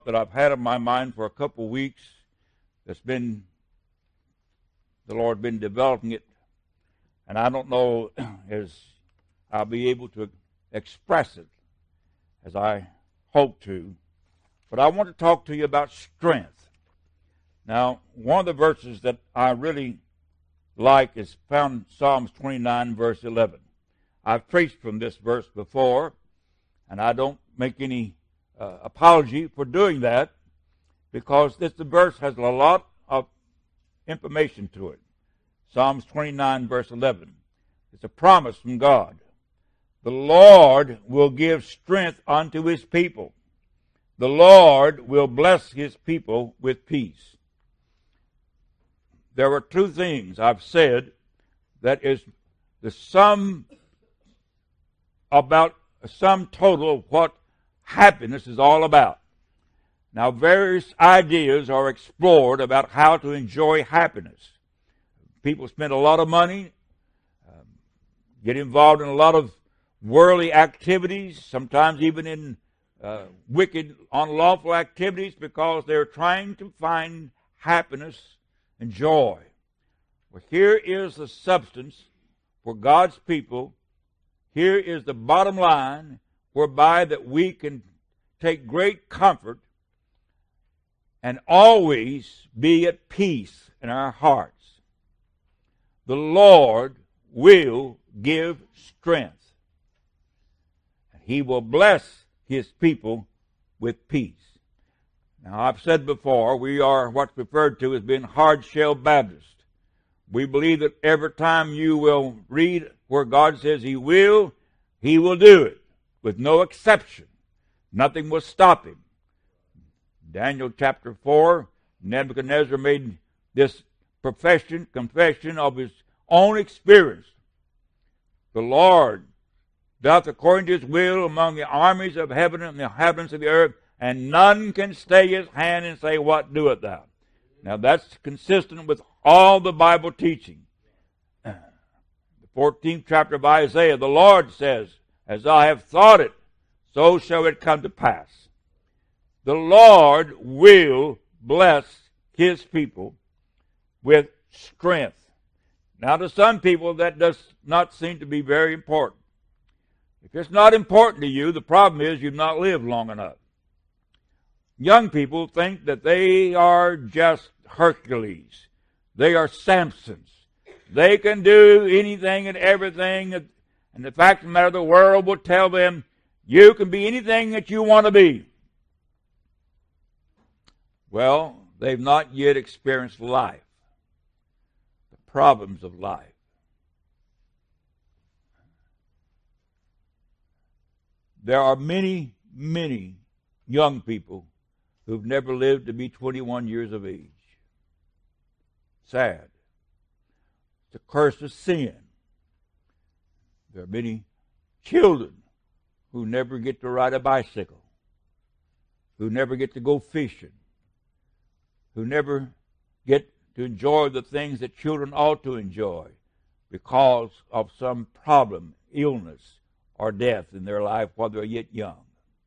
that I've had in my mind for a couple of weeks. The Lord been developing it, and I don't know as I'll be able to express it as I hope to, but I want to talk to you about strength. Now, one of the verses that I really like is found in Psalms 29, verse 11. I've preached from this verse before, and I don't make any apology for doing that, because this verse has a lot of information to it. Psalms 29, verse 11. It's a promise from God. The Lord will give strength unto his people. The Lord will bless his people with peace. There are two things I've said that is the sum total of what happiness is all about. Now, various ideas are explored about how to enjoy happiness. People spend a lot of money, get involved in a lot of worldly activities, sometimes even in wicked, unlawful activities, because they're trying to find happiness and joy. Well, here is the substance for God's people. Here is the bottom line whereby that we can take great comfort and always be at peace in our hearts. The Lord will give strength. He will bless his people with peace. Now, I've said before, we are what's referred to as being hard-shell Baptists. We believe that every time you will read where God says he will do it, with no exception. Nothing will stop him. Daniel chapter 4, Nebuchadnezzar made this confession of his own experience. The Lord doth according to his will among the armies of heaven and the inhabitants of the earth, and none can stay his hand and say, what doest thou? Now that's consistent with all the Bible teaching. The 14th chapter of Isaiah, the Lord says, as I have thought it, so shall it come to pass. The Lord will bless his people with strength. Now, to some people, that does not seem to be very important. If it's not important to you, the problem is you've not lived long enough. Young people think that they are just Hercules. They are Samsons. They can do anything and everything, and the fact of the matter, the world will tell them, you can be anything that you want to be. Well, they've not yet experienced life, the problems of life. There are many, many young people who've never lived to be 21 years of age. Sad. It's a curse of sin. There are many children who never get to ride a bicycle, who never get to go fishing, who never get to enjoy the things that children ought to enjoy because of some problem, illness, or death in their life while they're yet young.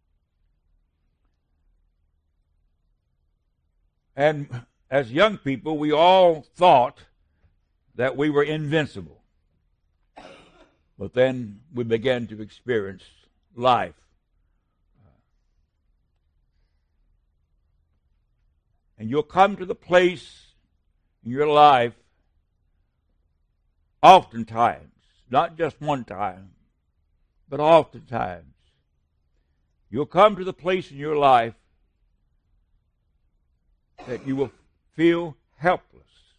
And as young people, we all thought that we were invincible. But then we began to experience life. And you'll come to the place in your life oftentimes, not just one time, but oftentimes, you'll come to the place in your life that you will feel helpless.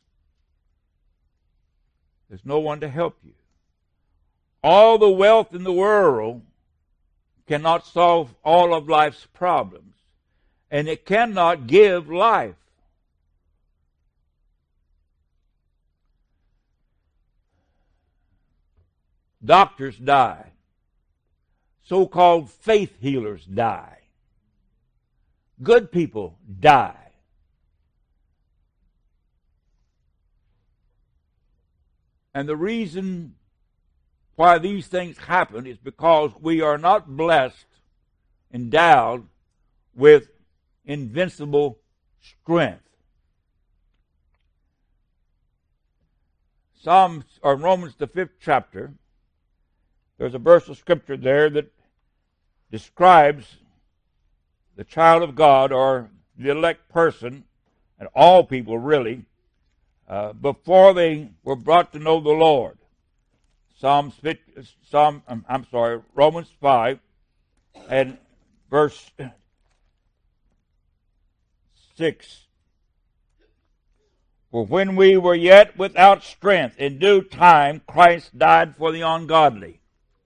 There's no one to help you. All the wealth in the world cannot solve all of life's problems, and it cannot give life. Doctors die. So-called faith healers die. Good people die. And the reason why these things happen is because we are not blessed, endowed with invincible strength. Romans, the 5th chapter, there's a verse of Scripture there that describes the child of God, or the elect person, and all people really, before they were brought to know the Lord. Romans 5 and verse 6. For when we were yet without strength, in due time Christ died for the ungodly.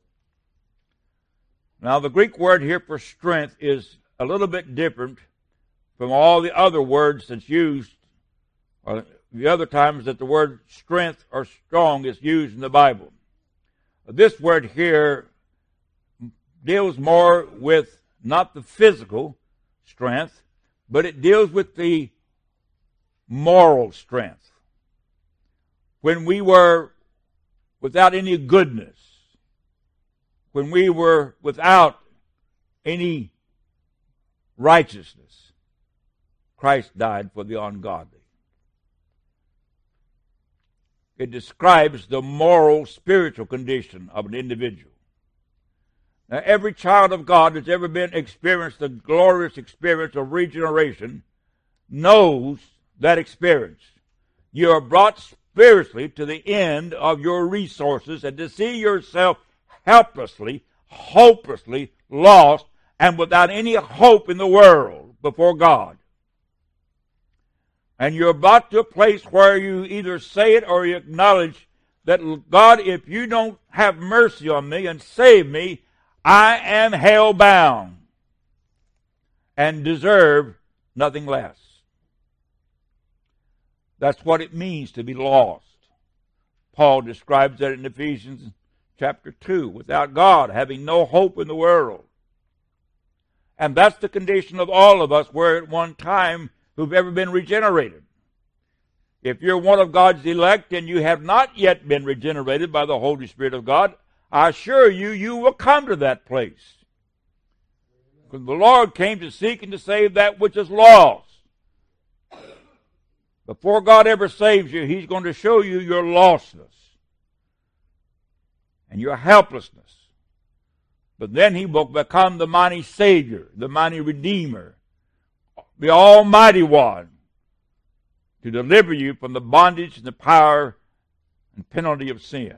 Now the Greek word here for strength is a little bit different from all the other words that's used, or the other times that the word strength or strong is used in the Bible. This word here deals more with not the physical strength, but it deals with the moral strength. When we were without any goodness, when we were without any righteousness, Christ died for the ungodly. It describes the moral, spiritual condition of an individual. Now, every child of God that's ever experienced the glorious experience of regeneration knows that experience. You are brought spiritually to the end of your resources, and to see yourself helplessly, hopelessly lost, and without any hope in the world before God. And you're brought to a place where you either say it or you acknowledge that, God, if you don't have mercy on me and save me, I am hell-bound and deserve nothing less. That's what it means to be lost. Paul describes that in Ephesians chapter 2, without God, having no hope in the world. And that's the condition of all of us were at one time who've ever been regenerated. If you're one of God's elect and you have not yet been regenerated by the Holy Spirit of God, I assure you, you will come to that place. Because the Lord came to seek and to save that which is lost. Before God ever saves you, He's going to show you your lostness and your helplessness. But then He will become the mighty Savior, the mighty Redeemer, the Almighty One, to deliver you from the bondage and the power and penalty of sin.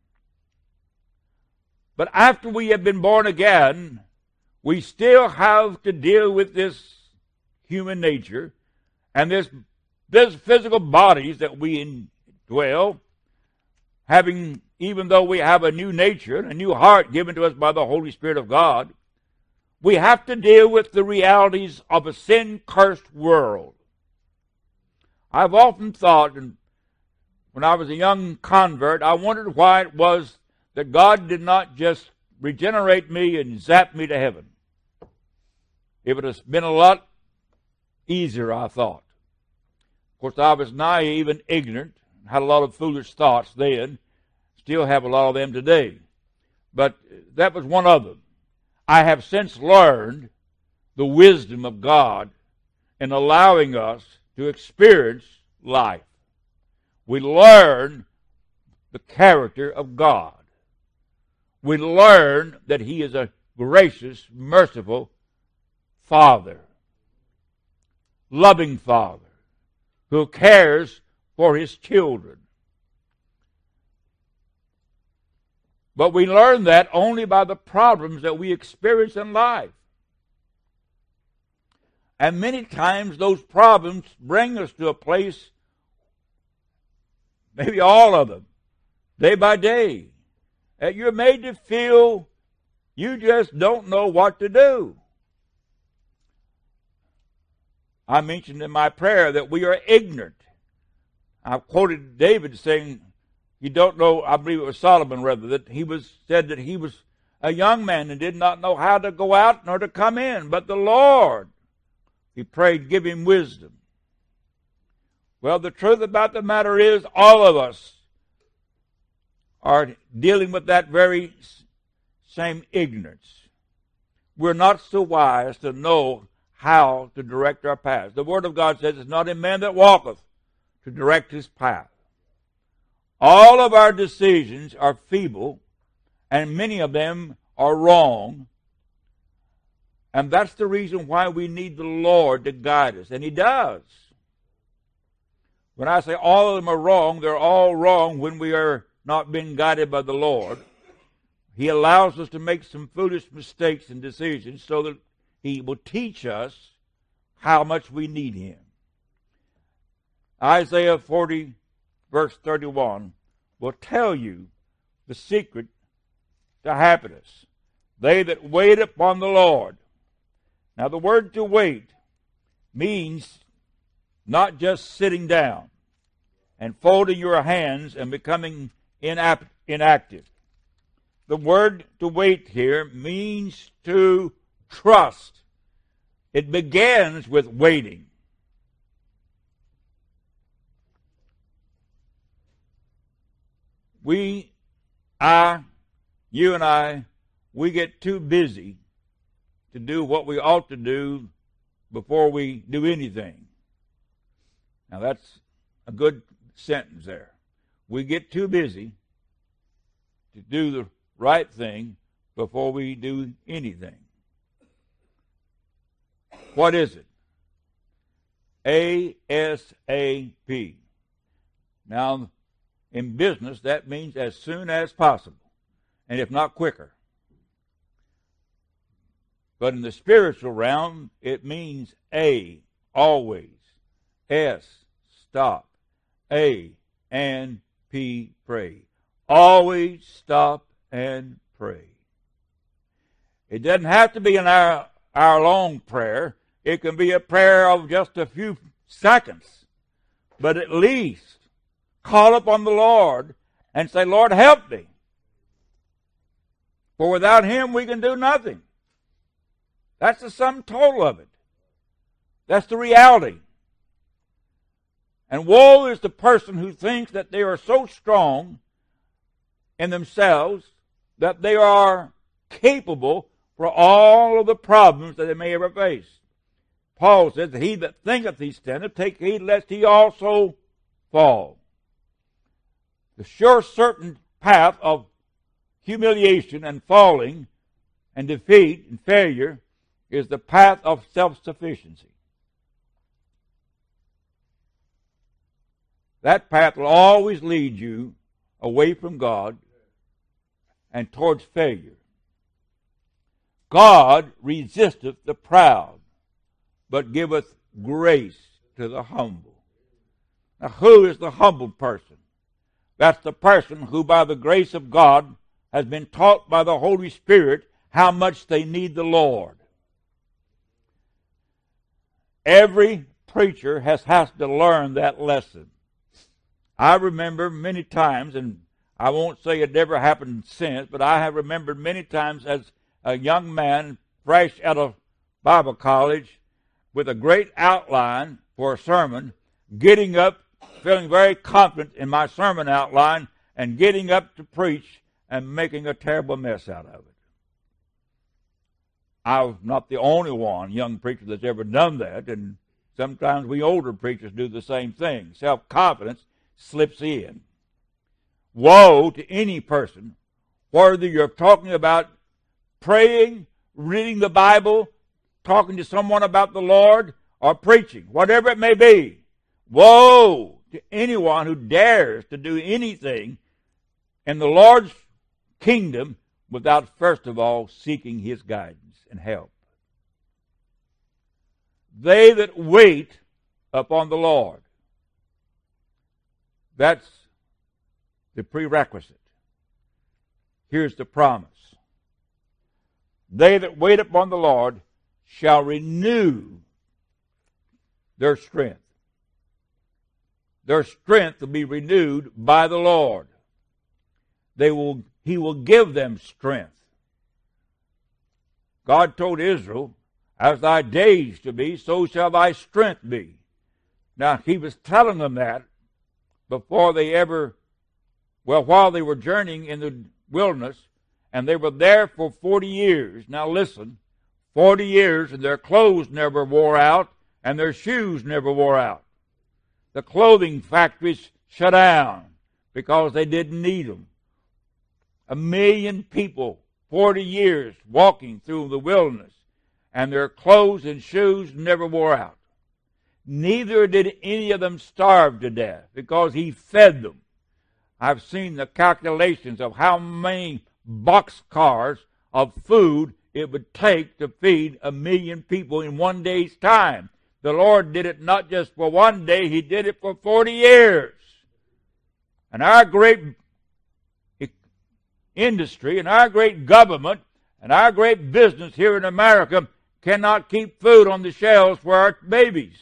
But after we have been born again, we still have to deal with this human nature and this physical bodies that we indwell, having, even though we have a new nature and a new heart given to us by the Holy Spirit of God, we have to deal with the realities of a sin-cursed world. I've often thought, and when I was a young convert, I wondered why it was that God did not just regenerate me and zap me to heaven. It would have been a lot easier, I thought. Of course, I was naive and ignorant, had a lot of foolish thoughts then, still have a lot of them today. But that was one of them. I have since learned the wisdom of God in allowing us to experience life. We learn the character of God. We learn that He is a gracious, merciful Father, loving Father, who cares for His children. But we learn that only by the problems that we experience in life. And many times those problems bring us to a place, maybe all of them, day by day, that you're made to feel you just don't know what to do. I mentioned in my prayer that we are ignorant. I quoted David saying, you don't know, I believe it was Solomon rather, that said that he was a young man and did not know how to go out nor to come in. But the Lord, he prayed, give him wisdom. Well, the truth about the matter is all of us are dealing with that very same ignorance. We're not so wise to know how to direct our paths. The Word of God says, it's not in man that walketh to direct his path. All of our decisions are feeble, and many of them are wrong. And that's the reason why we need the Lord to guide us. And He does. When I say all of them are wrong, they're all wrong when we are not being guided by the Lord. He allows us to make some foolish mistakes and decisions so that He will teach us how much we need Him. Isaiah 40, verse 31, will tell you the secret to happiness. They that wait upon the Lord. Now the word to wait means not just sitting down and folding your hands and becoming inactive. The word to wait here means to trust. It begins with waiting. You and I, we get too busy to do what we ought to do before we do anything. Now that's a good sentence there. We get too busy to do the right thing before we do anything. What is it? ASAP. Now, in business, that means as soon as possible, and if not quicker. But in the spiritual realm, it means A, always. S, stop. A, and P, pray. Always stop and pray. It doesn't have to be an hour-long prayer. It can be a prayer of just a few seconds. But at least call upon the Lord and say, Lord, help me. For without Him, we can do nothing. That's the sum total of it. That's the reality. And woe is the person who thinks that they are so strong in themselves that they are capable for all of the problems that they may ever face. Paul says that he that thinketh he standeth, take heed lest he also fall. The sure certain path of humiliation and falling and defeat and failure is the path of self-sufficiency. That path will always lead you away from God and towards failure. God resisteth the proud, but giveth grace to the humble. Now, who is the humble person? That's the person who, by the grace of God, has been taught by the Holy Spirit how much they need the Lord. Every preacher has to learn that lesson. I remember many times, and I won't say it never happened since, but I have remembered many times as a young man fresh out of Bible college with a great outline for a sermon, getting up, feeling very confident in my sermon outline, and getting up to preach and making a terrible mess out of it. I'm not the only one, young preacher, that's ever done that, and sometimes we older preachers do the same thing. Self-confidence slips in. Woe to any person, whether you're talking about praying, reading the Bible, talking to someone about the Lord, or preaching, whatever it may be. Woe to anyone who dares to do anything in the Lord's kingdom without first of all seeking His guidance and help. They that wait upon the Lord. That's the prerequisite. Here's the promise. They that wait upon the Lord shall renew their strength. Their strength will be renewed by the Lord. He will give them strength. God told Israel, as thy days to be, so shall thy strength be. Now, He was telling them that before they ever, while they were journeying in the wilderness, and they were there for 40 years. Now listen, 40 years, and their clothes never wore out, and their shoes never wore out. The clothing factories shut down because they didn't need them. 1 million people, 40 years, walking through the wilderness, and their clothes and shoes never wore out. Neither did any of them starve to death, because he fed them. I've seen the calculations of how many boxcars of food it would take to feed 1 million people in one day's time. The Lord did it not just for one day, he did it for 40 years. And our great industry and our great government and our great business here in America cannot keep food on the shelves for our babies.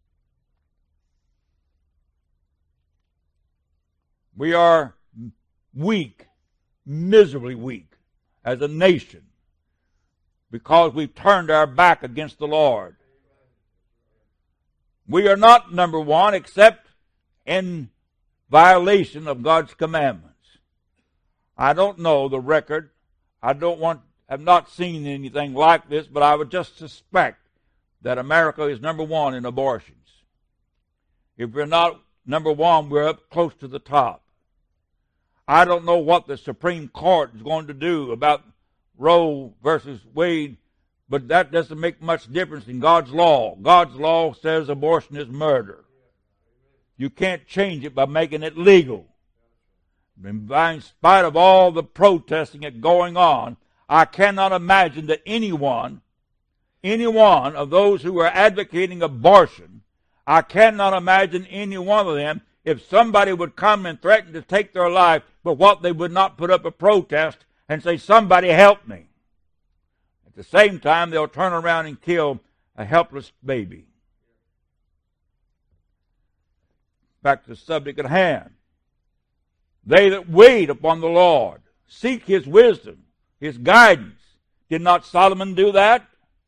We are weak, miserably weak as a nation because we've turned our back against the Lord. We are not number one except in violation of God's commandments. I don't know the record. I've not seen anything like this, but I would just suspect that America is number one in abortions. If we're not number one, we're up close to the top. I don't know what the Supreme Court is going to do about Roe versus Wade, but that doesn't make much difference in God's law. God's law says abortion is murder. You can't change it by making it legal. And in spite of all the protesting that's going on, I cannot imagine that any one of those who are advocating abortion, I cannot imagine any one of them, if somebody would come and threaten to take their life, but what they would not put up a protest and say, somebody help me. At the same time, they'll turn around and kill a helpless baby. Back to the subject at hand. They that wait upon the Lord, seek his wisdom, his guidance. Did not Solomon do that?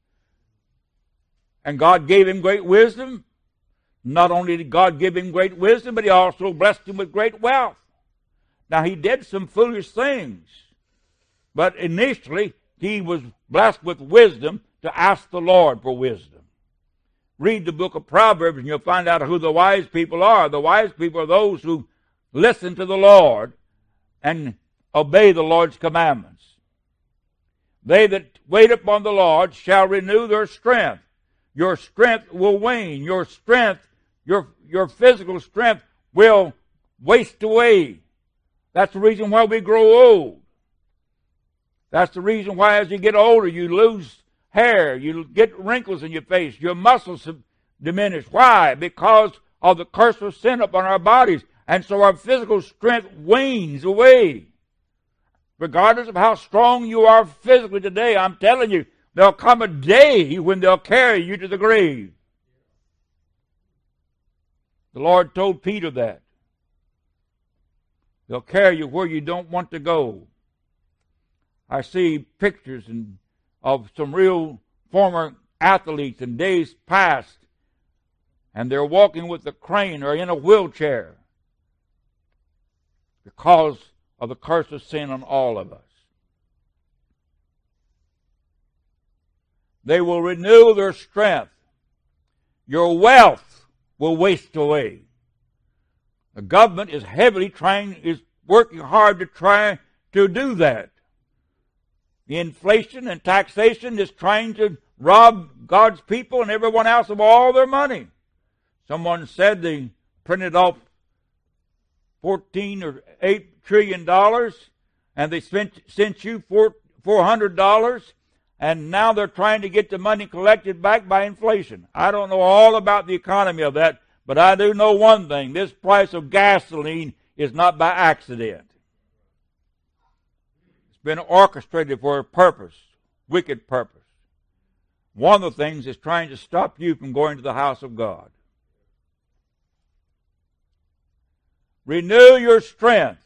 And God gave him great wisdom. Not only did God give him great wisdom, but he also blessed him with great wealth. Now, he did some foolish things, but initially he was blessed with wisdom to ask the Lord for wisdom. Read the book of Proverbs and you'll find out who the wise people are. The wise people are those who listen to the Lord and obey the Lord's commandments. They that wait upon the Lord shall renew their strength. Your strength will wane. Your strength, your physical strength will waste away. That's the reason why we grow old. That's the reason why as you get older you lose hair, you get wrinkles in your face, your muscles diminish. Why? Because of the curse of sin upon our bodies. And so our physical strength wanes away. Regardless of how strong you are physically today, I'm telling you, there'll come a day when they'll carry you to the grave. The Lord told Peter that. They'll carry you where you don't want to go. I see pictures of some real former athletes in days past, and they're walking with a crane or in a wheelchair because of the curse of sin on all of us. They will renew their strength. Your wealth will waste away. The government is is working hard to try to do that. The inflation and taxation is trying to rob God's people and everyone else of all their money. Someone said they printed off $14 or $8 trillion and they sent you $400, and now they're trying to get the money collected back by inflation. I don't know all about the economy of that, but I do know one thing. This price of gasoline is not by accident. It's been orchestrated for a purpose, wicked purpose. One of the things is trying to stop you from going to the house of God. Renew your strength.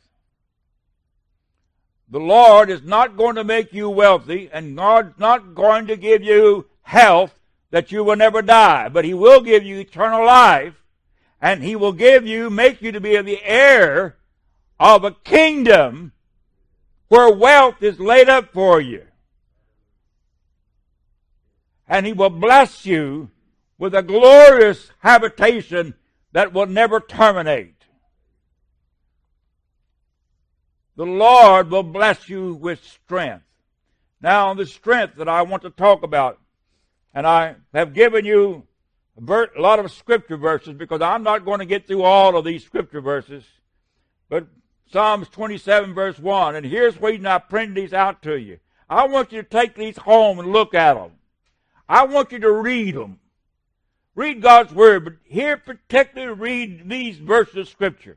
The Lord is not going to make you wealthy, and God's not going to give you health that you will never die, but he will give you eternal life, and he will make you to be the heir of a kingdom where wealth is laid up for you. and He will bless you with a glorious habitation that will never terminate. The Lord will bless you with strength. Now, the strength that I want to talk about, and I have given you a lot of scripture verses because I'm not going to get through all of these scripture verses, but Psalms 27 verse 1, and here's the reason I printed these out to you. I want you to take these home and look at them. I want you to read them. Read God's Word, but here particularly read these verses of Scripture.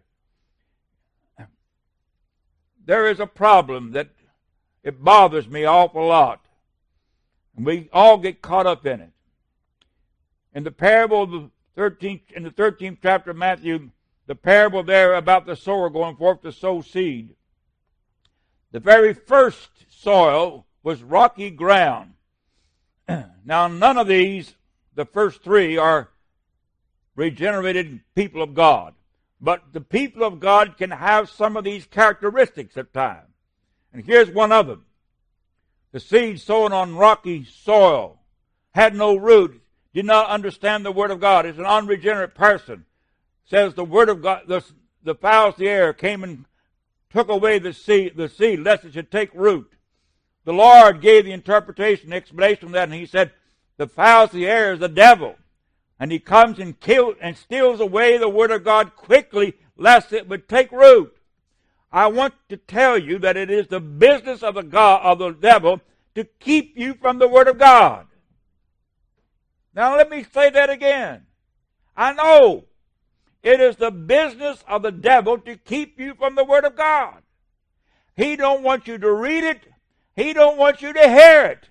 There is a problem that it bothers me awful lot. And we all get caught up in it. In the parable of the 13th chapter of Matthew, the parable there about the sower going forth to sow seed. The very first soil was rocky ground. Now, none of these, the first three, are regenerated people of God. But the people of God can have some of these characteristics at times. And here's one of them. The seed sown on rocky soil, had no root, did not understand the Word of God. It's an unregenerate person. Says the Word of God, the fowls of the air came and took away the seed lest it should take root. The Lord gave the interpretation, the explanation of that, and He said, the fowls of the air is the devil. And he comes and kills and steals away the Word of God quickly, lest it would take root. I want to tell you that it is the business of the devil to keep you from the Word of God. Now let me say that again. I know it is the business of the devil to keep you from the Word of God. He don't want you to read it. He don't want you to hear it.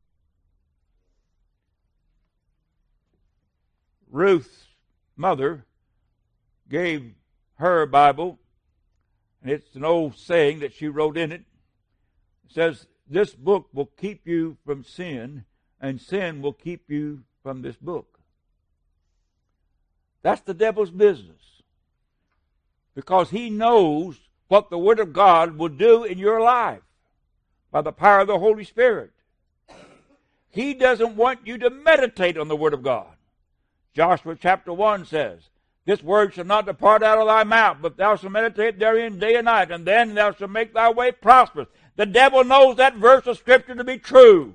Ruth's mother gave her a Bible, and it's an old saying that she wrote in it. It says, this book will keep you from sin, and sin will keep you from this book. That's the devil's business. Because he knows what the Word of God will do in your life by the power of the Holy Spirit. He doesn't want you to meditate on the Word of God. Joshua chapter 1 says, this word shall not depart out of thy mouth, but thou shalt meditate therein day and night, and then thou shalt make thy way prosperous. The devil knows that verse of Scripture to be true.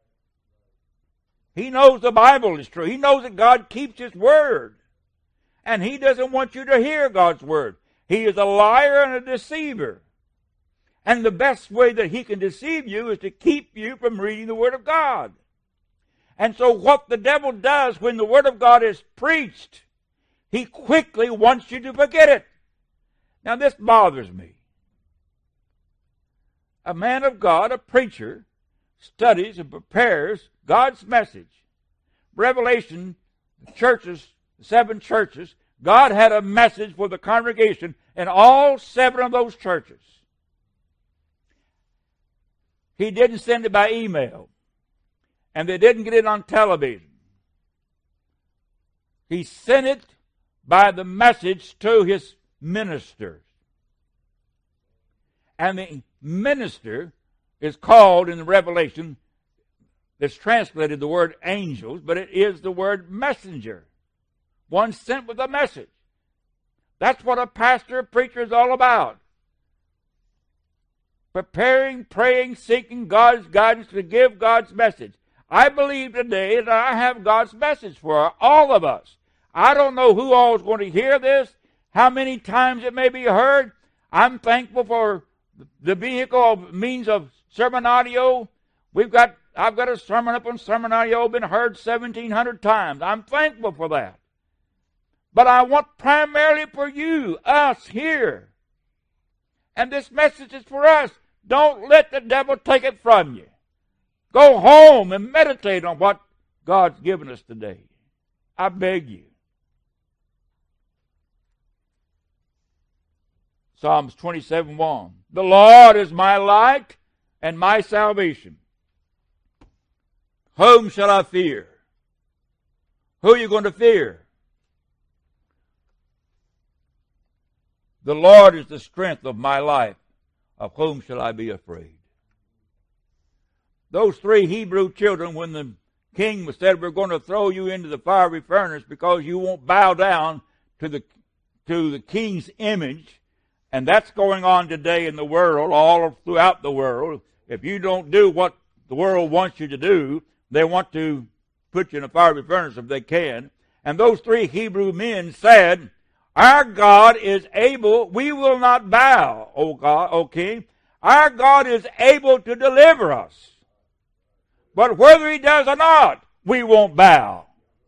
He knows the Bible is true. He knows that God keeps His Word. And he doesn't want you to hear God's Word. He is a liar and a deceiver. And the best way that he can deceive you is to keep you from reading the Word of God. And so what the devil does when the Word of God is preached, he quickly wants you to forget it. Now this bothers me. A man of God, a preacher, studies and prepares God's message. Revelation, the churches, the 7 churches, God had a message for the congregation in all 7 of those churches. He didn't send it by email. And they didn't get it on television. He sent it by the message to his ministers. And the minister is called in the Revelation, it's translated the word angels, but it is the word messenger. One sent with a message. That's what a pastor, a preacher is all about. Preparing, praying, seeking God's guidance to give God's message. I believe today that I have God's message for all of us. I don't know who all is going to hear this, how many times it may be heard. I'm thankful for the vehicle of means of sermon audio. I've got a sermon up on sermon audio, been heard 1,700 times. I'm thankful for that. But I want primarily for you, us here. And this message is for us. Don't let the devil take it from you. Go home and meditate on what God's given us today. I beg you. Psalms 27:1. The Lord is my light and my salvation. Whom shall I fear? Who are you going to fear? The Lord is the strength of my life. Of whom shall I be afraid? Those 3 Hebrew children, when the king said, we're going to throw you into the fiery furnace because you won't bow down to the king's image. And that's going on today in the world, all throughout the world. If you don't do what the world wants you to do, they want to put you in a fiery furnace if they can. And those three Hebrew men said, our God is able, we will not bow, O God, O king. Our God is able to deliver us. But whether he does or not, we won't bow.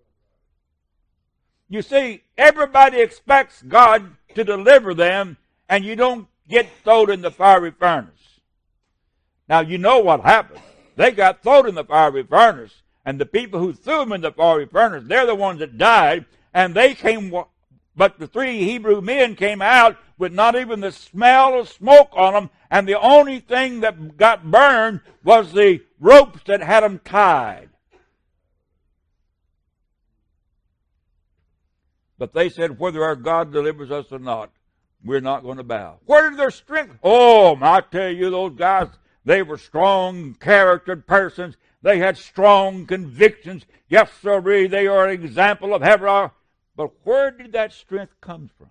You see, everybody expects God to deliver them, and you don't get thrown in the fiery furnace. Now, you know what happened. They got thrown in the fiery furnace, and the people who threw them in the fiery furnace, they're the ones that died, and they came, but the three Hebrew men came out with not even the smell of smoke on them, and the only thing that got burned was the ropes that had them tied. But they said, whether our God delivers us or not, we're not going to bow. Where did their strength? Oh, I tell you, those guys, they were strong charactered persons. They had strong convictions. Yes, sir, they are an example of Hebron. But where did that strength come from?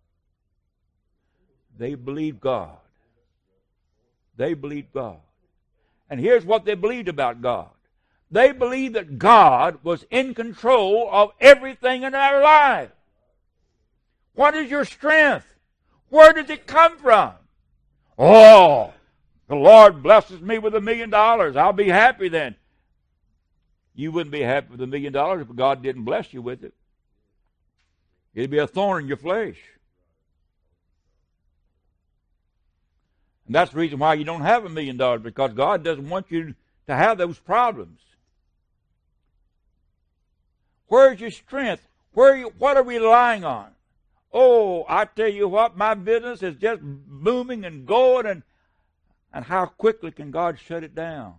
They believed God. They believed God. And here's what they believed about God. They believed that God was in control of everything in our life. What is your strength? Where does it come from? Oh, the Lord blesses me with $1 million. I'll be happy then. You wouldn't be happy with $1 million if God didn't bless you with it. It'd be a thorn in your flesh. And that's the reason why you don't have $1 million, because God doesn't want you to have those problems. Where's your strength? What are we relying on? Oh, I tell you what, my business is just booming and going, and how quickly can God shut it down?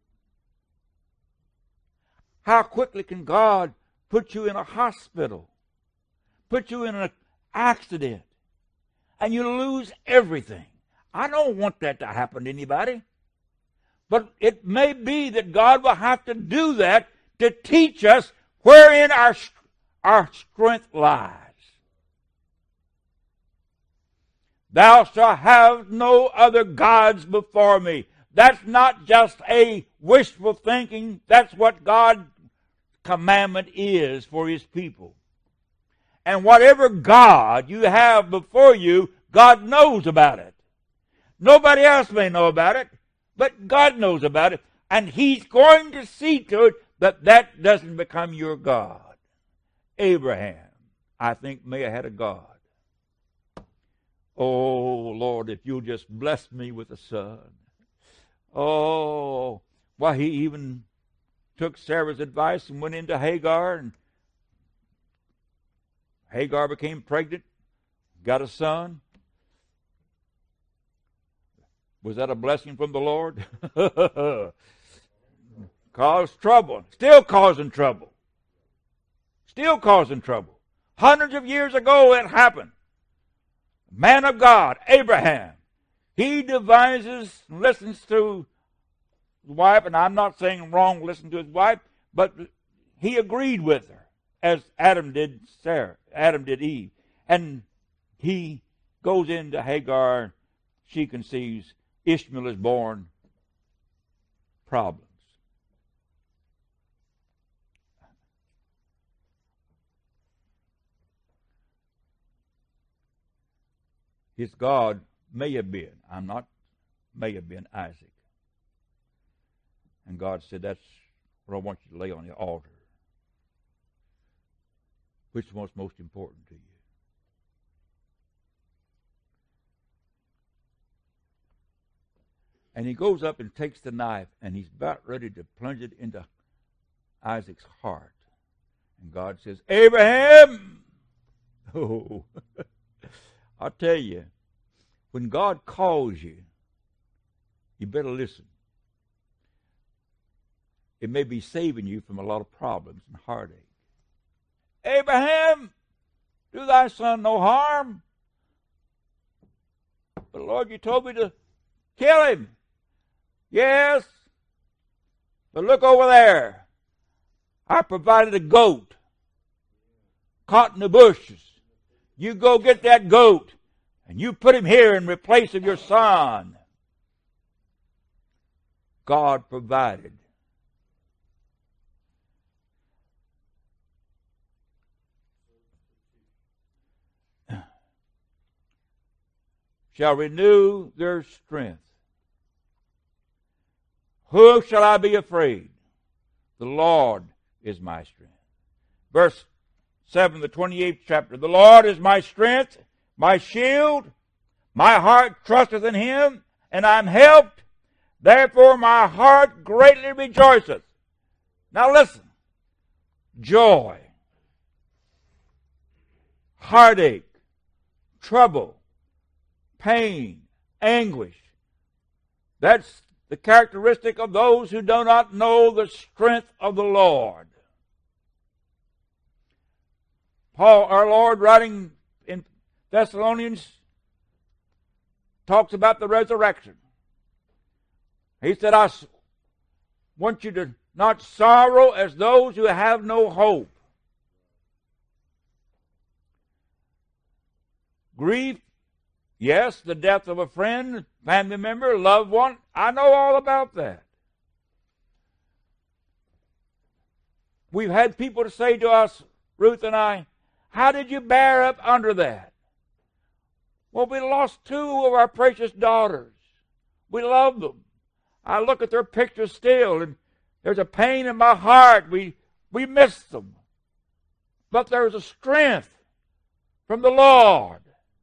How quickly can God put you in a hospital, put you in an accident, and you lose everything? I don't want that to happen to anybody. But it may be that God will have to do that to teach us wherein our strength lies. Thou shalt have no other gods before me. That's not just a wishful thinking. That's what God's commandment is for his people. And whatever God you have before you, God knows about it. Nobody else may know about it, but God knows about it. And he's going to see to it that that doesn't become your God. Abraham, I think, may have had a God. Oh, Lord, if you'll just bless me with a son. Oh, why, he even took Sarah's advice and went into Hagar, and Hagar became pregnant, got a son. Was that a blessing from the Lord? Caused trouble. Still causing trouble. Still causing trouble. Hundreds of years ago it happened. Man of God, Abraham, he devises, listens to his wife, and I'm not saying wrong, listen to his wife, but he agreed with her, as Adam did Eve. And he goes into Hagar, she conceives, Ishmael is born, problems. His God may have been Isaac. And God said, that's what I want you to lay on the altar. Which is what's most important to you? And he goes up and takes the knife, and he's about ready to plunge it into Isaac's heart. And God says, Abraham! Oh, I'll tell you, when God calls you, you better listen. It may be saving you from a lot of problems and heartache. Abraham, do thy son no harm. But Lord, you told me to kill him. Yes, but look over there. I provided a goat caught in the bushes. You go get that goat and you put him here in place of your son. God provided. Shall renew their strength. Who shall I be afraid? The Lord is my strength. Verse 7, the 28th chapter. The Lord is my strength, my shield. My heart trusteth in him, and I am helped. Therefore my heart greatly rejoiceth. Now listen. Joy, heartache, trouble, pain, anguish. That's the characteristic of those who do not know the strength of the Lord. Paul, our Lord, writing in Thessalonians, talks about the resurrection. He said, I want you to not sorrow as those who have no hope. Grief, yes, the death of a friend, family member, loved one. I know all about that. We've had people to say to us, Ruth and I, how did you bear up under that? Well, we lost two of our precious daughters. We love them. I look at their pictures still, and there's a pain in my heart. We miss them. But there's a strength from the Lord.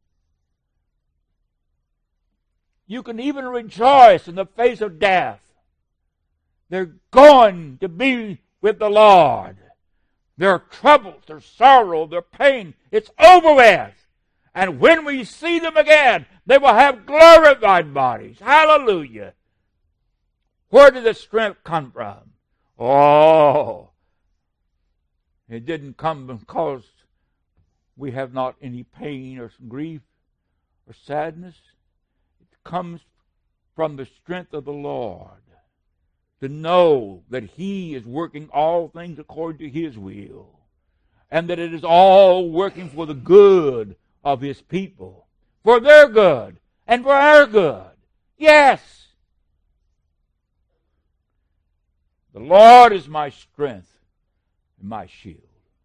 You can even rejoice in the face of death. They're going to be with the Lord. Their troubles, their sorrow, their pain, it's over with. And when we see them again, they will have glorified bodies. Hallelujah. Where did the strength come from? Oh, it didn't come because we have not any pain or grief or sadness. It comes from the strength of the Lord. To know that He is working all things according to His will. And that it is all working for the good of His people. For their good and for our good. Yes. The Lord is my strength and my shield.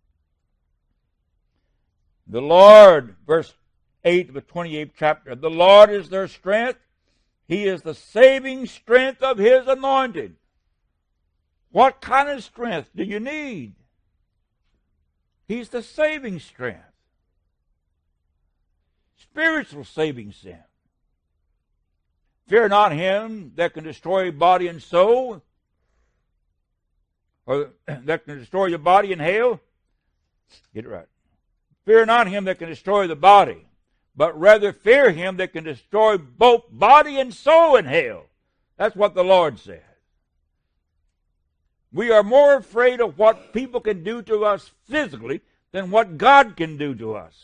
The Lord, verse 8 of the 28th chapter, the Lord is their strength. He is the saving strength of His anointed. What kind of strength do you need? He's the saving strength. Spiritual saving strength. Fear not him that can destroy body and soul, or that can destroy your body in hell. Get it right. Fear not him that can destroy the body, but rather fear him that can destroy both body and soul in hell. That's what the Lord said. We are more afraid of what people can do to us physically than what God can do to us.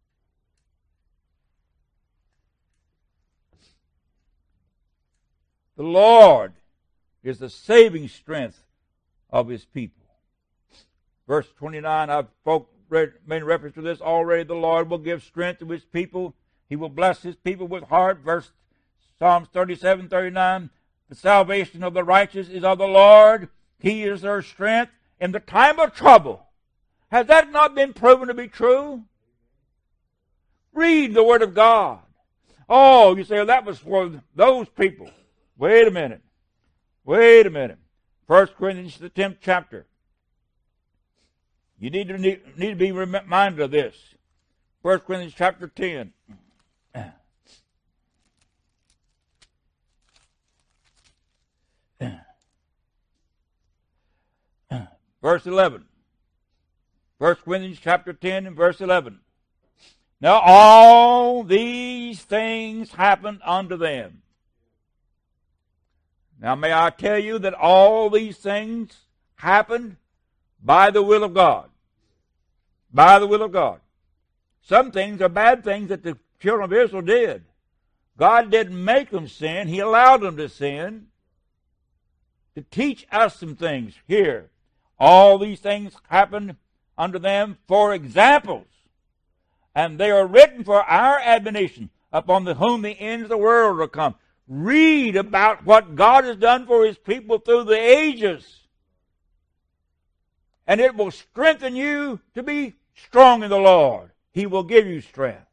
The Lord is the saving strength of His people. Verse 29, I've made reference to this already. The Lord will give strength to His people. He will bless His people with heart. Psalms 37:39, the salvation of the righteous is of the Lord. He is their strength in the time of trouble. Has that not been proven to be true? Read the Word of God. Oh, you say, well, that was for those people. Wait a minute. 1 Corinthians, the 10th chapter. You need to be reminded of this. 1 Corinthians chapter 10. Verse 11. 1 Corinthians chapter 10 and verse 11. Now all these things happened unto them. Now may I tell you that all these things happened by the will of God. By the will of God. Some things are bad things that the children of Israel did. God didn't make them sin. He allowed them to sin to teach us some things here. All these things happened unto them for examples, and they are written for our admonition, upon whom the ends of the world are come. Read about what God has done for His people through the ages, and it will strengthen you to be strong in the Lord. He will give you strength.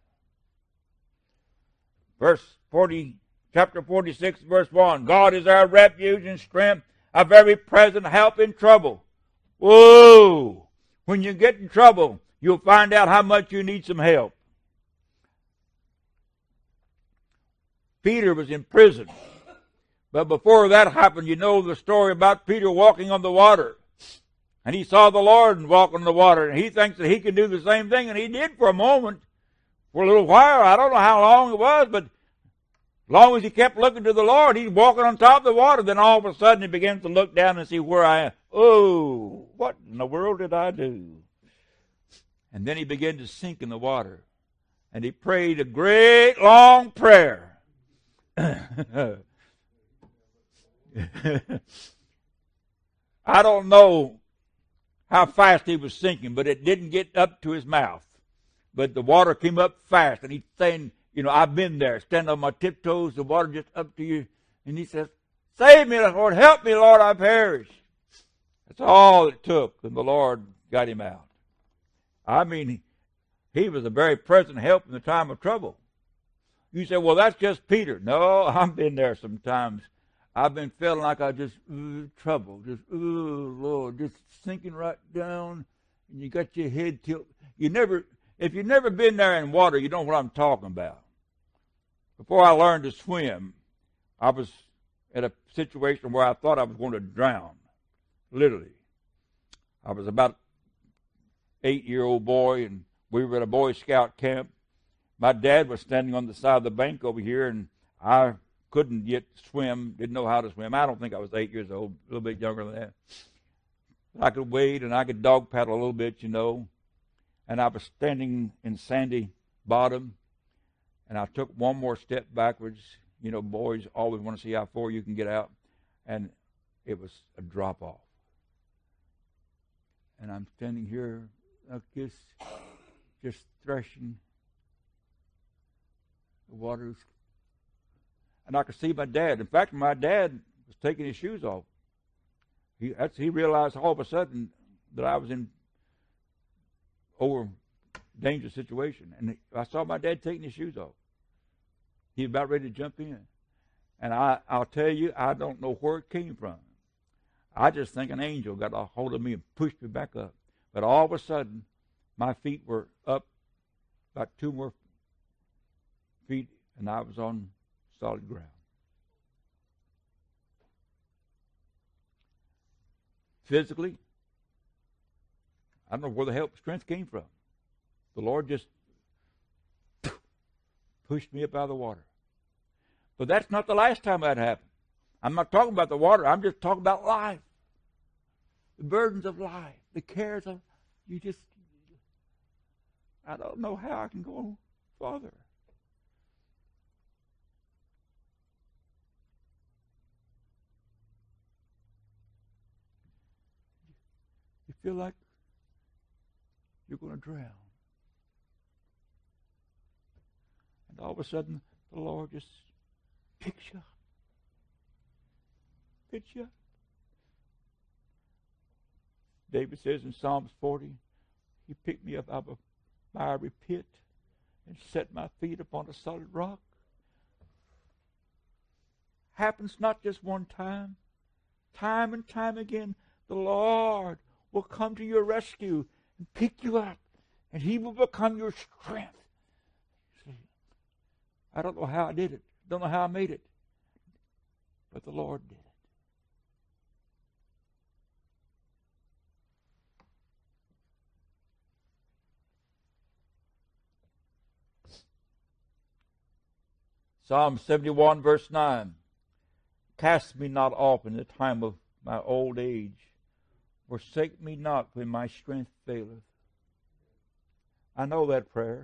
Chapter 46, verse 1. God is our refuge and strength, a very present help in trouble. Whoa! When you get in trouble, you'll find out how much you need some help. Peter was in prison. But before that happened, you know the story about Peter walking on the water. And he saw the Lord walk on the water, and he thinks that he can do the same thing, and he did for a moment, for a little while. I don't know how long it was, but as long as he kept looking to the Lord, he's walking on top of the water. Then all of a sudden he begins to look down and see where I am. Oh, what in the world did I do? And then he began to sink in the water. And he prayed a great long prayer. I don't know how fast he was sinking, but it didn't get up to his mouth. But the water came up fast, and he's saying, you know, I've been there, standing on my tiptoes, the water just up to you. And he says, save me, Lord, help me, Lord, I perish. That's all it took, and the Lord got him out. I mean, he was a very present help in the time of trouble. You say, well, that's just Peter. No, I've been there sometimes. I've been feeling like I just, trouble, just, Lord, just sinking right down, and you got your head tilted. If you've never been there in water, you don't know what I'm talking about. Before I learned to swim, I was at a situation where I thought I was going to drown, literally. I was about an 8-year-old boy, and we were at a Boy Scout camp. My dad was standing on the side of the bank over here, and I couldn't yet swim, didn't know how to swim. I don't think I was 8 years old, a little bit younger than that. I could wade, and I could dog paddle a little bit, you know. And I was standing in sandy bottom, and I took one more step backwards. You know, boys always want to see how far you can get out. And it was a drop-off. And I'm standing here like this, just threshing. The water's... And I could see my dad. In fact, my dad was taking his shoes off. He realized all of a sudden that I was in over dangerous situation. And I saw my dad taking his shoes off. He was about ready to jump in. And I'll tell you, I don't know where it came from. I just think an angel got a hold of me and pushed me back up. But all of a sudden, my feet were up about 2 more feet, and I was on solid ground. Physically, I don't know where the help strength came from. The Lord just pushed me up out of the water. But that's not the last time that happened. I'm not talking about the water. I'm just talking about life. The burdens of life. The cares of... I don't know how I can go farther. You feel like you're going to drown. And all of a sudden, the Lord just picks you up. Picks you up. David says in Psalms 40, He picked me up out of a miry pit and set my feet upon a solid rock. Happens not just one time. Time and time again, the Lord will come to your rescue and pick you up, and He will become your strength. See, I don't know how I did it. Don't know how I made it. But the Lord did it. Psalm 71, verse 9. Cast me not off in the time of my old age. Forsake me not when my strength faileth. I know that prayer.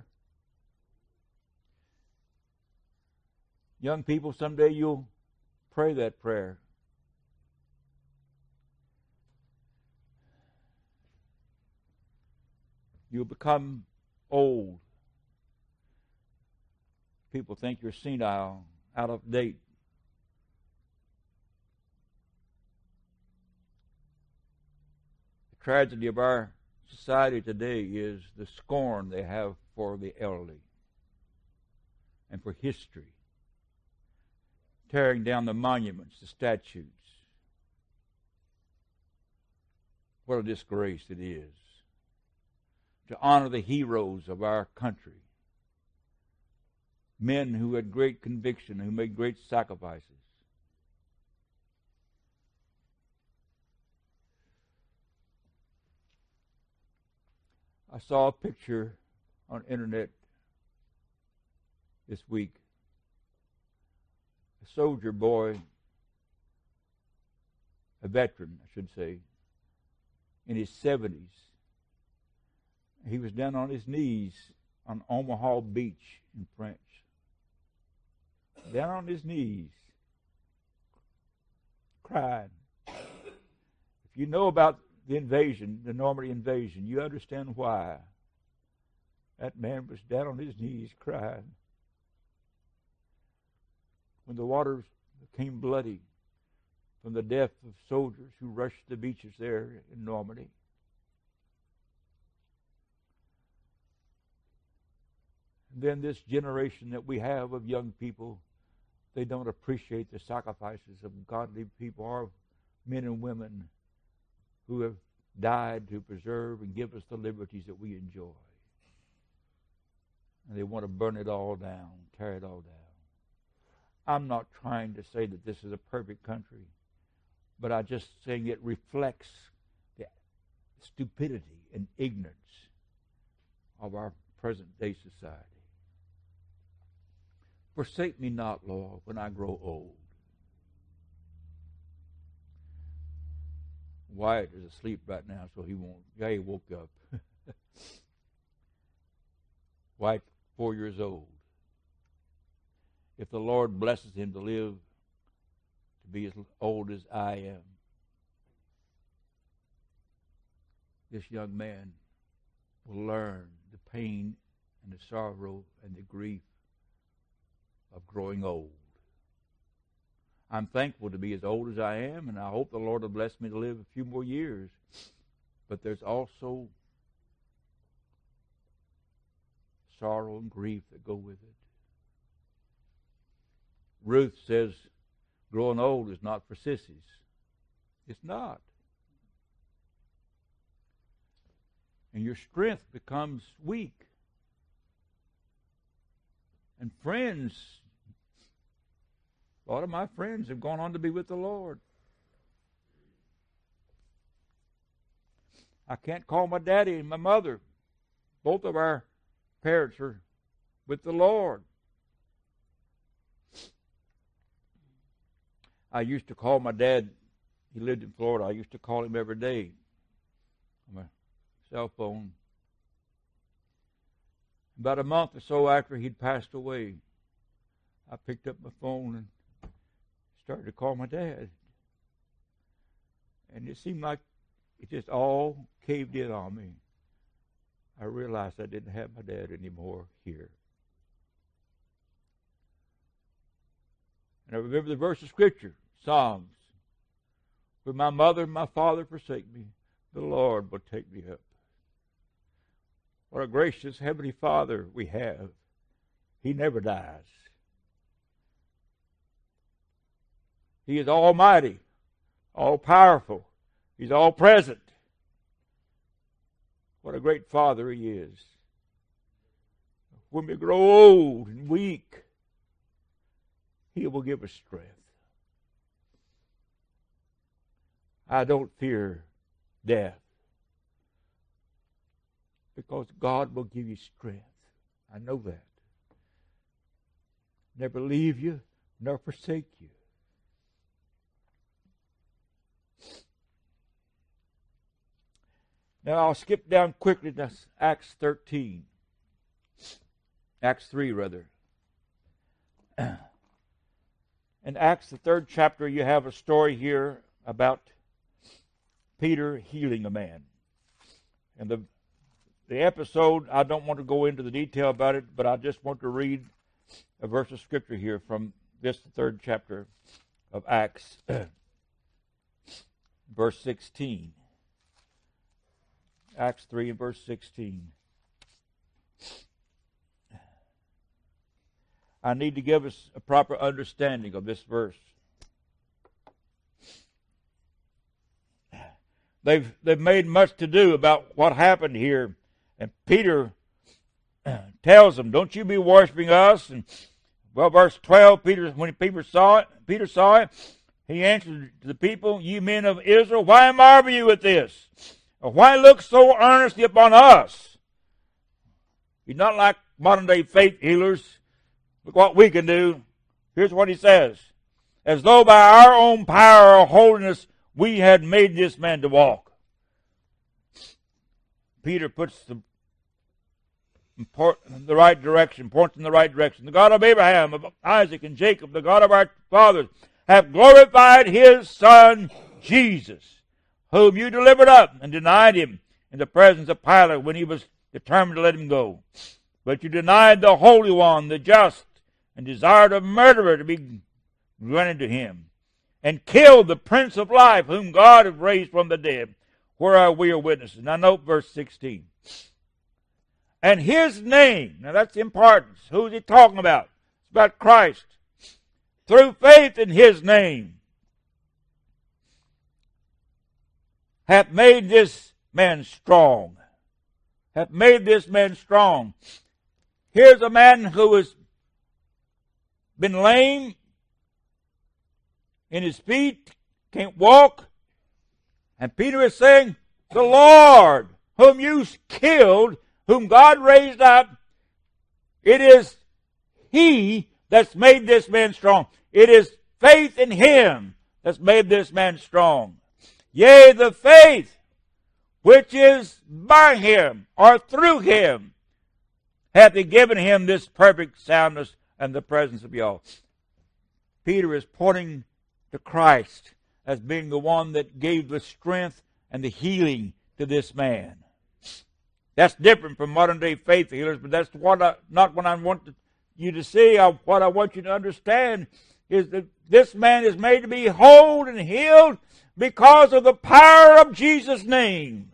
Young people, someday you'll pray that prayer. You'll become old. People think you're senile, out of date. The tragedy of our society today is the scorn they have for the elderly and for history, tearing down the monuments, the statues. What a disgrace it is to honor the heroes of our country, men who had great conviction, who made great sacrifices. I saw a picture on the internet this week. A soldier boy, a veteran, I should say, in his 70s. He was down on his knees on Omaha Beach in France. Down on his knees, crying. If you know about the invasion, the Normandy invasion, you understand why. That man was down on his knees crying. When the waters became bloody from the death of soldiers who rushed the beaches there in Normandy. And then this generation that we have of young people, they don't appreciate the sacrifices of godly people, our men and women who have died to preserve and give us the liberties that we enjoy. And they want to burn it all down, tear it all down. I'm not trying to say that this is a perfect country, but I'm just saying it reflects the stupidity and ignorance of our present-day society. Forsake me not, Lord, when I grow old. Wyatt is asleep right now, so he won't. Yeah, he woke up. Wyatt, 4 years old. If the Lord blesses him to live to be as old as I am, this young man will learn the pain and the sorrow and the grief of growing old. I'm thankful to be as old as I am, and I hope the Lord will bless me to live a few more years. But there's also sorrow and grief that go with it. Ruth says growing old is not for sissies. It's not. And your strength becomes weak. And friends, a lot of my friends have gone on to be with the Lord. I can't call my daddy and my mother. Both of our parents are with the Lord. I used to call my dad. He lived in Florida. I used to call him every day on my cell phone. About a month or so after he'd passed away, I picked up my phone and started to call my dad. And it seemed like it just all caved in on me. I realized I didn't have my dad anymore here. And I remember the verse of Scripture, Psalms. When my mother and my father forsake me, the Lord will take me up. What a gracious Heavenly Father we have. He never dies. He is almighty, all-powerful. He's all-present. What a great Father He is. When we grow old and weak, He will give us strength. I don't fear death, because God will give you strength. I know that. Never leave you, nor forsake you. Now I'll skip down quickly to Acts 13. Acts 3, rather. In Acts, the 3rd chapter, you have a story here about Peter healing a man. And the the episode, I don't want to go into the detail about it, but I just want to read a verse of Scripture here from this, the 3rd chapter of Acts, verse 16. Acts 3 and verse 16. I need to give us a proper understanding of this verse. They've made much to do about what happened here. And Peter tells them, don't you be worshiping us. And well, verse 12, when Peter saw it, he answered to the people, you men of Israel, why marvel you at this? Or why look so earnestly upon us? He's not like modern day faith healers. Look what we can do. Here's what he says. As though by our own power or holiness we had made this man to walk. Peter puts the right direction, points in the right direction. The God of Abraham, of Isaac, and Jacob, the God of our fathers, have glorified his Son, Jesus, whom you delivered up and denied him in the presence of Pilate when he was determined to let him go. But you denied the Holy One, the just, and desired a murderer to be granted to him, and killed the Prince of Life, whom God has raised from the dead, whereof we are witnesses. Now note verse 16. And his name, now that's the importance. Who is he talking about? It's about Christ. Through faith in his name, hath made this man strong. Hath made this man strong. Here's a man who has been lame in his feet, can't walk. And Peter is saying, the Lord, whom you killed, whom God raised up, it is he that's made this man strong. It is faith in him that's made this man strong. Yea, the faith which is by him or through him hath he given him this perfect soundness and the presence of y'all. Peter is pointing to Christ as being the one that gave the strength and the healing to this man. That's different from modern day faith healers, but that's not what I want you to see. What I want you to understand is that this man is made to be whole and healed because of the power of Jesus' name.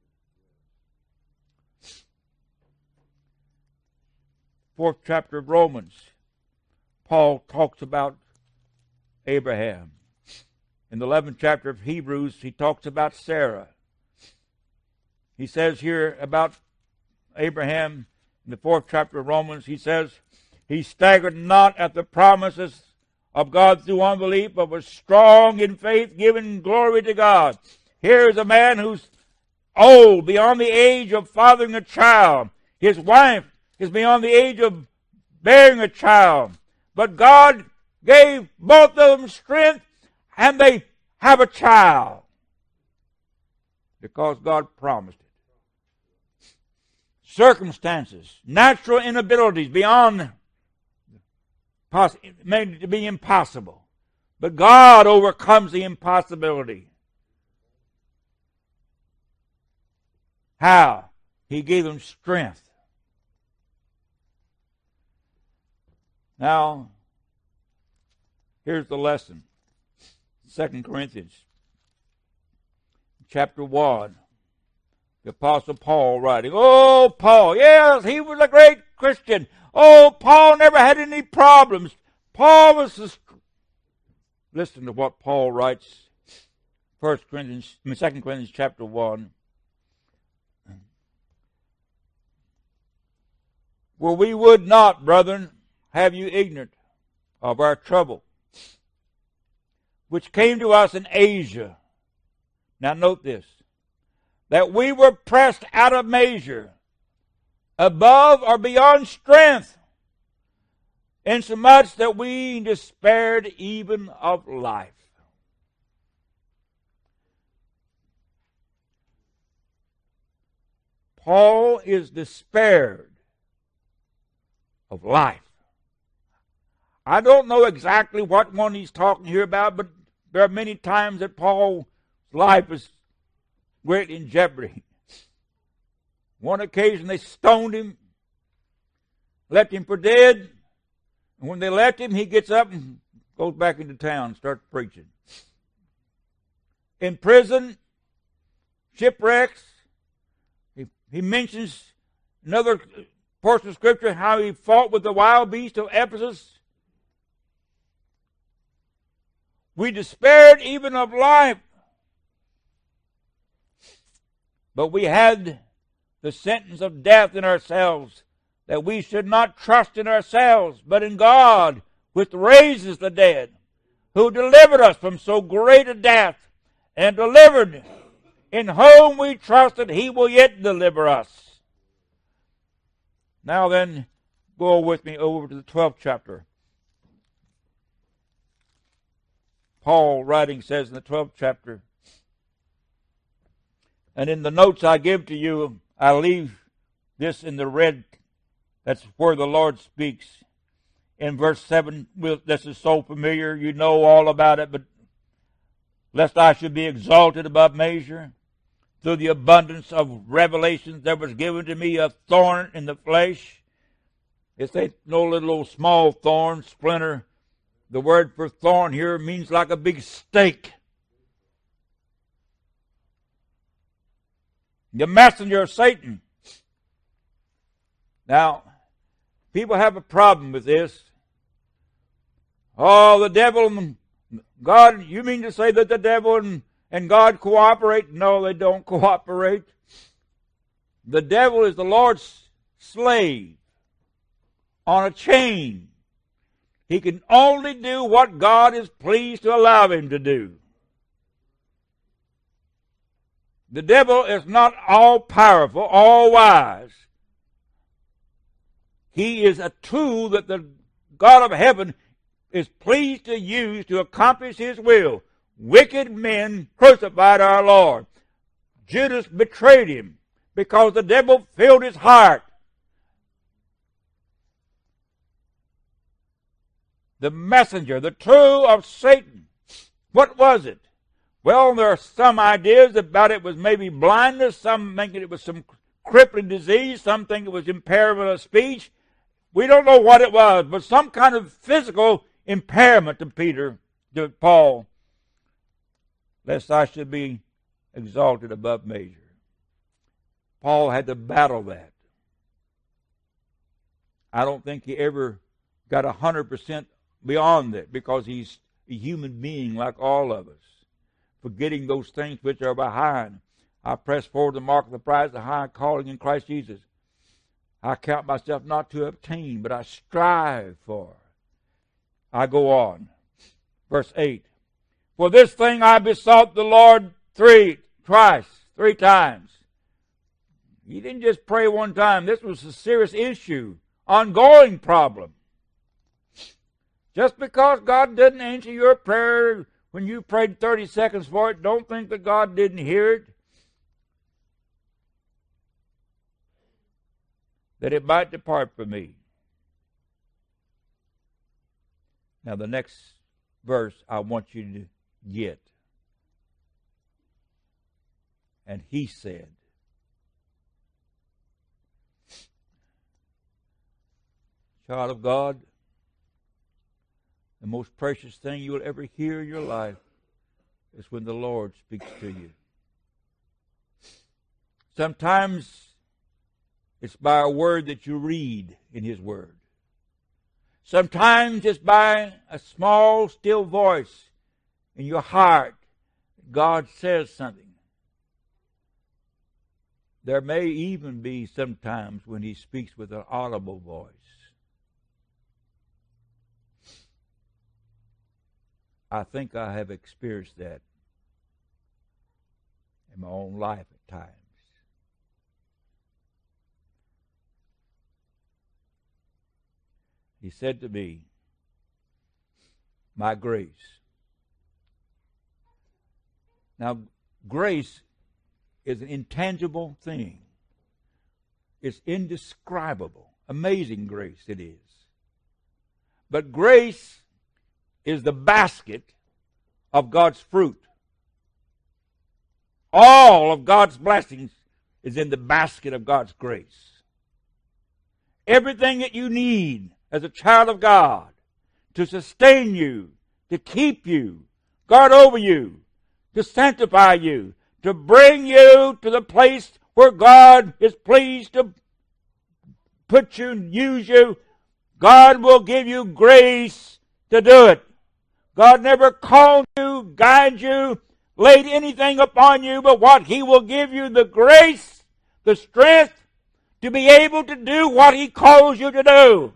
Fourth chapter of Romans, Paul talks about Abraham. In the 11th chapter of Hebrews, he talks about Sarah. He says here about Abraham, in the 4th chapter of Romans, he says, he staggered not at the promises of God through unbelief, but was strong in faith, giving glory to God. Here is a man who's old, beyond the age of fathering a child. His wife is beyond the age of bearing a child. But God gave both of them strength, and they have a child because God promised it. Circumstances, natural inabilities beyond made it to be impossible. But God overcomes the impossibility. How? He gave them strength. Now, here's the lesson. 2 Corinthians chapter 1. The Apostle Paul writing, oh, Paul, yes, he was a great Christian. Oh, Paul never had any problems. Paul was listen to what Paul writes, 2 Corinthians chapter 1. For we would not, brethren, have you ignorant of our trouble, which came to us in Asia. Now note this, that we were pressed out of measure, above or beyond strength, insomuch that we despaired even of life. Paul is despaired of life. I don't know exactly what one he's talking here about, but there are many times that Paul's life is greatly in jeopardy. One occasion they stoned him, left him for dead. And when they left him, he gets up and goes back into town and starts preaching. In prison, shipwrecks, he mentions another portion of Scripture how he fought with the wild beast of Ephesus. We despaired even of life, but we had the sentence of death in ourselves, that we should not trust in ourselves, but in God, which raises the dead, who delivered us from so great a death, and delivered, in whom we trusted he will yet deliver us. Now then, go with me over to the 12th chapter. Paul writing says in the 12th chapter, and in the notes I give to you, I leave this in the red. That's where the Lord speaks. In verse 7, this is so familiar, you know all about it, but lest I should be exalted above measure, through the abundance of revelations there was given to me a thorn in the flesh. It's no little small thorn, splinter. The word for thorn here means like a big stake. The messenger of Satan. Now, people have a problem with this. Oh, the devil and God, you mean to say that the devil and God cooperate? No, they don't cooperate. The devil is the Lord's slave on a chain. He can only do what God is pleased to allow him to do. The devil is not all powerful, all wise. He is a tool that the God of heaven is pleased to use to accomplish his will. Wicked men crucified our Lord. Judas betrayed him because the devil filled his heart. The messenger, the tool of Satan. What was it? Well, there are some ideas about it was maybe blindness, some think it was some crippling disease, some think it was impairment of speech. We don't know what it was, but some kind of physical impairment to Paul, lest I should be exalted above measure. Paul had to battle that. I don't think he ever got 100% beyond that, because he's a human being like all of us, forgetting those things which are behind. I press forward the mark of the prize of the high calling in Christ Jesus. I count myself not to obtain, but I strive for. I go on. Verse 8. For this thing I besought the Lord three times. He didn't just pray one time. This was a serious issue, ongoing problem. Just because God didn't answer your prayer when you prayed 30 seconds for it, don't think that God didn't hear it. That it might depart from me. Now the next verse I want you to get. And he said, child of God, the most precious thing you will ever hear in your life is when the Lord speaks to you. Sometimes it's by a word that you read in his word. Sometimes it's by a small, still voice in your heart. God says something. There may even be sometimes when he speaks with an audible voice. I think I have experienced that in my own life at times. He said to me, my grace. Now, grace is an intangible thing. It's indescribable. Amazing grace it is. But grace is the basket of God's fruit. All of God's blessings is in the basket of God's grace. Everything that you need as a child of God to sustain you, to keep you, guard over you, to sanctify you, to bring you to the place where God is pleased to put you and use you, God will give you grace to do it. God never called you, guided you, laid anything upon you, but what He will give you the grace, the strength to be able to do what He calls you to do.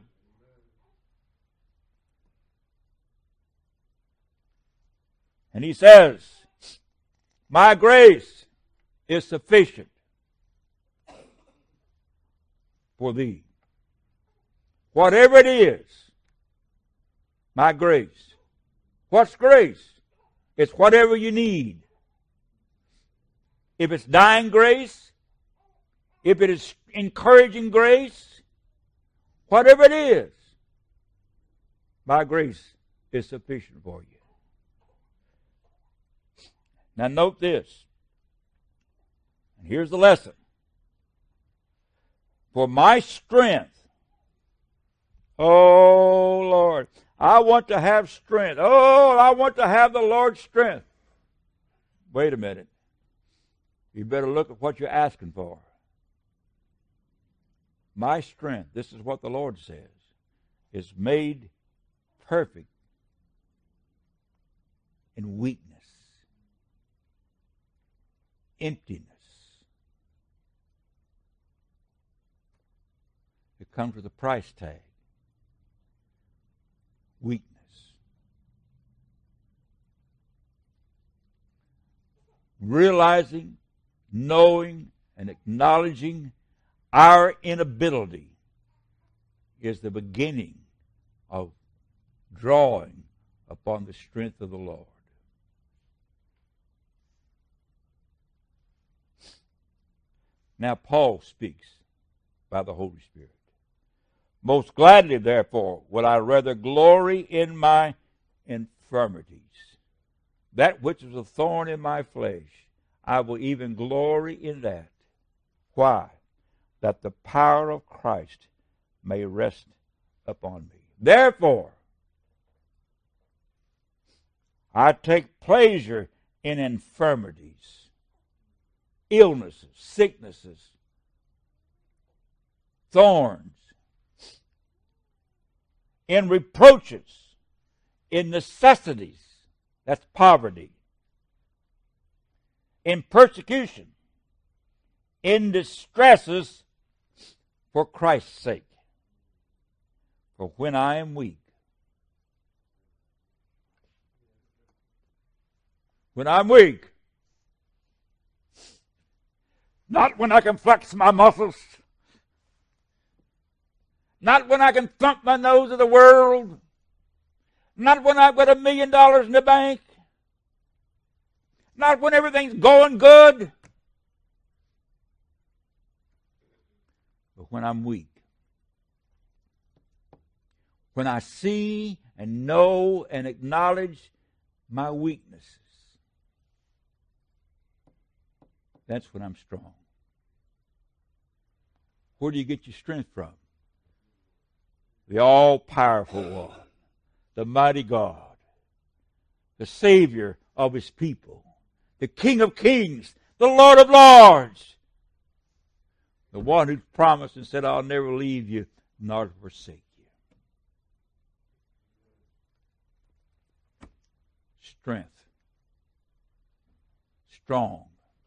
And He says, my grace is sufficient for thee. Whatever it is, my grace. What's grace? It's whatever you need. If it's dying grace, if it is encouraging grace, whatever it is, my grace is sufficient for you. Now note this. And here's the lesson. For my strength, oh Lord, I want to have strength. Oh, I want to have the Lord's strength. Wait a minute. You better look at what you're asking for. My strength, this is what the Lord says, is made perfect in weakness, emptiness. It comes with a price tag. Weakness. Realizing, knowing, and acknowledging our inability is the beginning of drawing upon the strength of the Lord. Now Paul speaks by the Holy Spirit. Most gladly, therefore, will I rather glory in my infirmities. That which is a thorn in my flesh, I will even glory in that. Why? That the power of Christ may rest upon me. Therefore, I take pleasure in infirmities, illnesses, sicknesses, thorns, in reproaches, in necessities, that's poverty, in persecution, in distresses for Christ's sake. For when I am weak, not when I can flex my muscles, not when I can thump my nose at the world, not when I've got $1 million in the bank, not when everything's going good, but when I'm weak. When I see and know and acknowledge my weaknesses, that's when I'm strong. Where do you get your strength from? The all-powerful one, the mighty God, the Savior of His people, the King of kings, the Lord of lords, the one who promised and said, I'll never leave you nor forsake you. Strength. Strong.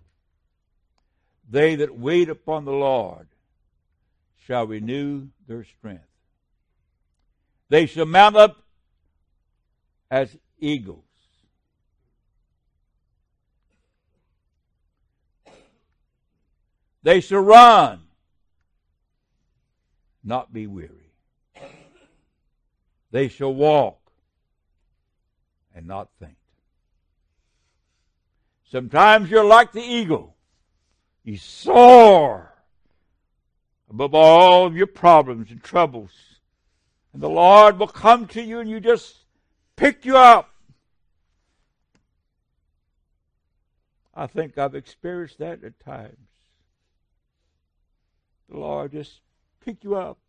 They that wait upon the Lord shall renew their strength. They shall mount up as eagles. They shall run, not be weary. They shall walk and not faint. Sometimes you're like the eagle. You soar above all of your problems and troubles. And the Lord will come to you and you just pick you up. I think I've experienced that at times. the Lord just pick you up.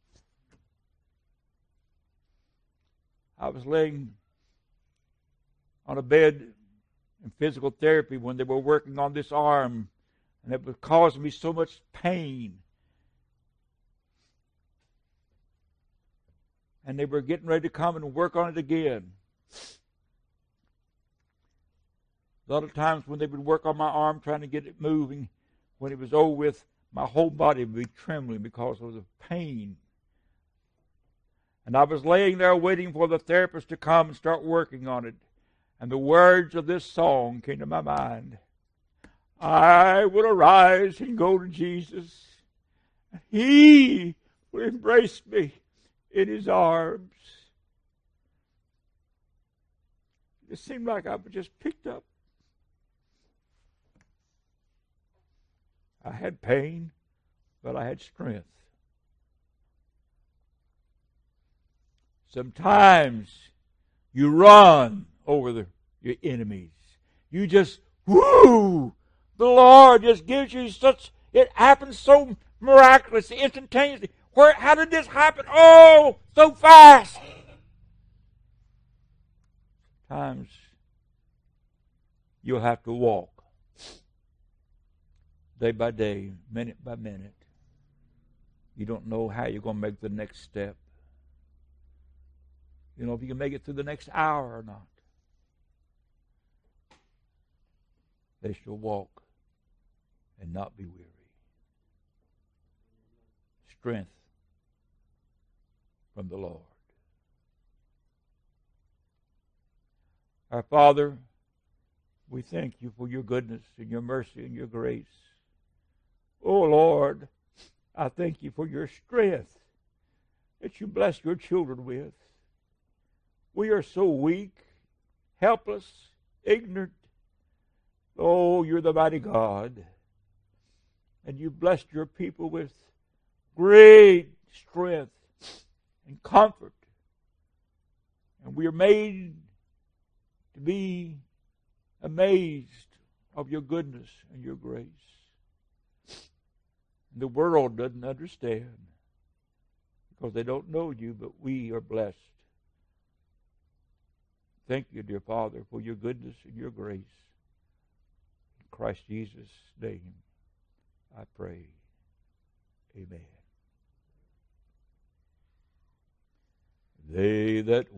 I was laying on a bed in physical therapy when they were working on this arm, and it was causing me so much pain. And they were getting ready to come and work on it again. A lot of times when they would work on my arm trying to get it moving, when it was over with, my whole body would be trembling because of the pain. And I was laying there waiting for the therapist to come and start working on it. And the words of this song came to my mind. I will arise and go to Jesus. He will embrace me in His arms. It seemed like I was just picked up. I had pain, but I had strength. Sometimes you run over your enemies. You just, whoo! The Lord just gives you such, it happens so miraculously, instantaneously. How did this happen? Oh, so fast. Sometimes you'll have to walk day by day, minute by minute. You don't know how you're going to make the next step. You know if you can make it through the next hour or not. They shall walk and not be weary. Strength from the Lord. Our Father, we thank you for your goodness and your mercy and your grace. Oh Lord, I thank you for your strength that you bless your children with. We are so weak, helpless, ignorant. Oh, you're the mighty God. And you blessed your people with great strength and comfort. And we are made to be amazed of your goodness and your grace. The world doesn't understand because they don't know you, but we are blessed. Thank you, dear Father, for your goodness and your grace. In Christ Jesus' name, I pray. Amen. They that